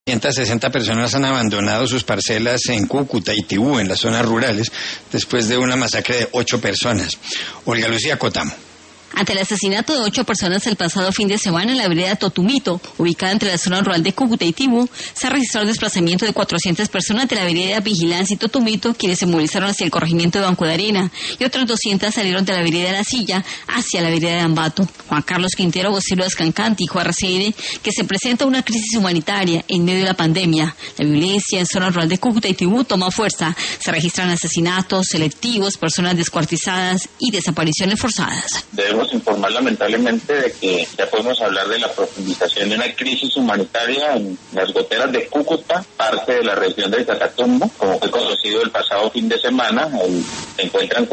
160 personas han abandonado sus parcelas en Cúcuta y Tibú, en las zonas rurales, después de una masacre de 8 personas. Olga Lucía Cotamo. Ante el asesinato de 8 personas el pasado fin de semana en la vereda Totumito, ubicada entre la zona rural de Cúcuta y Tibú, se ha registrado el desplazamiento de 400 personas de la vereda Vigilancia y Totumito, quienes se movilizaron hacia el corregimiento de Banco de Arena, y otras 200 salieron de la vereda La Silla hacia la vereda de Ambato. Juan Carlos Quintero, vocero de Escancante, dijo a RCN que se presenta una crisis humanitaria en medio de la pandemia. La violencia en zona rural de Cúcuta y Tibú toma fuerza. Se registran asesinatos selectivos, personas descuartizadas y desapariciones forzadas. Debemos informar lamentablemente de que ya podemos hablar de la profundización de una crisis humanitaria en las goteras de Cúcuta, parte de la región de Catatumbo. Como fue conocido el pasado fin de semana, se encuentran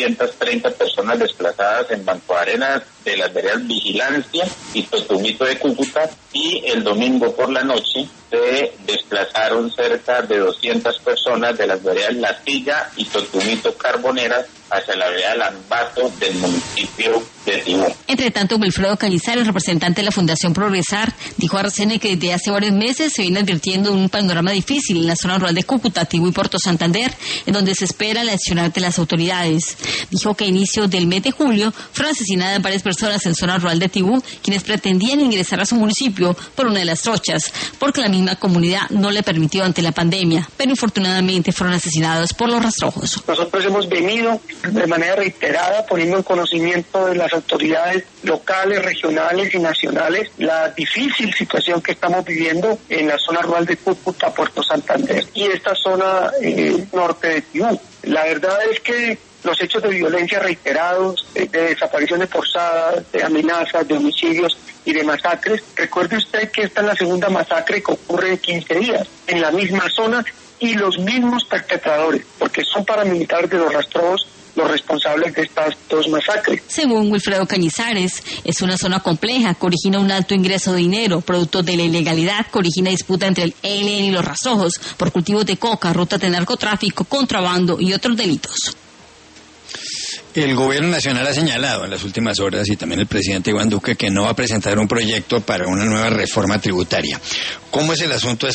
430 personas desplazadas en Banco de Arena de las veredas Vigilancia y Totumito de Cúcuta, y el domingo por la noche se desplazaron cerca de 200 personas de las veredas La Silla y Totumito Carboneras hacia la vereda Lambato del municipio de Tibú. Entre tanto, Wilfredo Cañizares, representante de la Fundación Progresar, dijo a RCN que desde hace varios meses se viene advirtiendo un panorama difícil en la zona rural de Cúcuta, Tibú y Puerto Santander, en donde se espera la accionar de las autoridades. Dijo que a inicio del mes de julio fueron asesinadas varias personas en zona rural de Tibú, quienes pretendían ingresar a su municipio por una de las trochas, porque la misma comunidad no le permitió ante la pandemia, pero infortunadamente fueron asesinados por los rastrojos. Nosotros hemos venido de manera reiterada poniendo en conocimiento de las autoridades locales, regionales y nacionales la difícil situación que estamos viviendo en la zona rural de Cúcuta, Puerto Santander y esta zona norte de Tibú. La verdad es que los hechos de violencia reiterados, de desapariciones forzadas, de amenazas, de homicidios y de masacres. Recuerde usted que esta es la segunda masacre que ocurre en 15 días en la misma zona y los mismos perpetradores, porque son paramilitares de los rastrojos los responsables de estas 2 masacres. Según Wilfredo Cañizares, es una zona compleja que origina un alto ingreso de dinero, producto de la ilegalidad que origina disputa entre el ELN y los rastrojos por cultivos de coca, rutas de narcotráfico, contrabando y otros delitos. El gobierno nacional ha señalado en las últimas horas, y también el presidente Iván Duque, que no va a presentar un proyecto para una nueva reforma tributaria. ¿Cómo es el asunto?